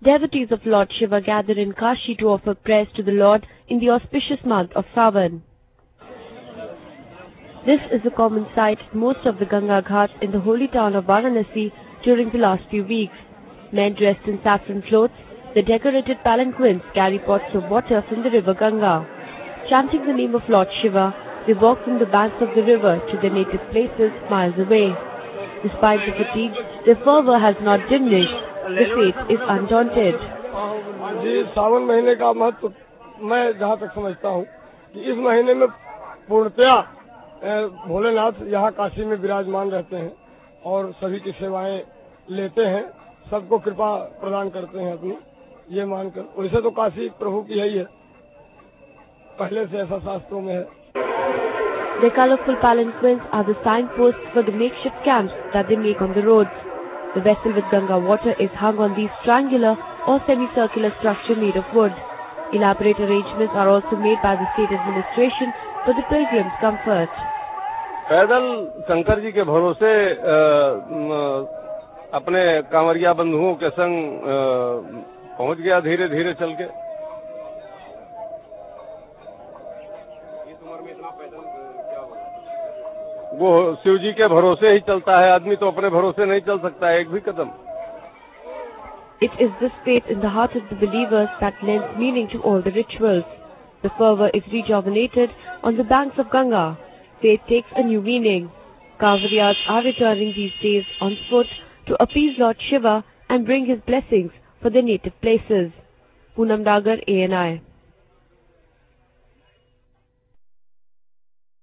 Devotees of Lord Shiva gather in Kashi to offer prayers to the Lord in the auspicious month of Sawan. This is a common sight at most of the Ganga Ghats in the holy town of Varanasi during the last few weeks. Men dressed in saffron clothes, the decorated palanquins carry pots of water from the river Ganga. Chanting the name of Lord Shiva, they walk from the banks of the river to their native places miles away. Despite the fatigue, their fervour has not diminished. The faith is undaunted. जी सावन महीने का महत्व मैं जहाँ तक समझता हूँ कि इस महीने में पूर्णतया भोलेनाथ यहाँ काशी में विराजमान रहते हैं और सभी की सेवाएं लेते हैं, सबको कृपा प्रदान करते हैं अपनी, ये मानकर। वैसे तो काशी प्रभु की यही है, पहले से ऐसा शास्त्रों में है। The colorful palanquins are the signposts for the makeshift camps that they make on the roads. The vessel with Ganga water is hung on these triangular or semicircular structure made of wood. Elaborate arrangements are also made by the state administration for the pilgrims' comfort. पैदल शंकर जी के भरोसे अपने कांवरिया बंधुओं के संग पहुंच गया धीरे धीरे चल के। वो शिव जी के भरोसे ही चलता है, आदमी तो अपने भरोसे नहीं चल सकता है एक भी कदम। It is this faith in the heart of the believers that lends meaning to all the rituals. The fervour is rejuvenated on the banks of Ganga. Faith takes a new meaning. Kavariyas are returning these days on foot to appease Lord Shiva and bring his blessings for their native places. Poonam Dagar, ANI.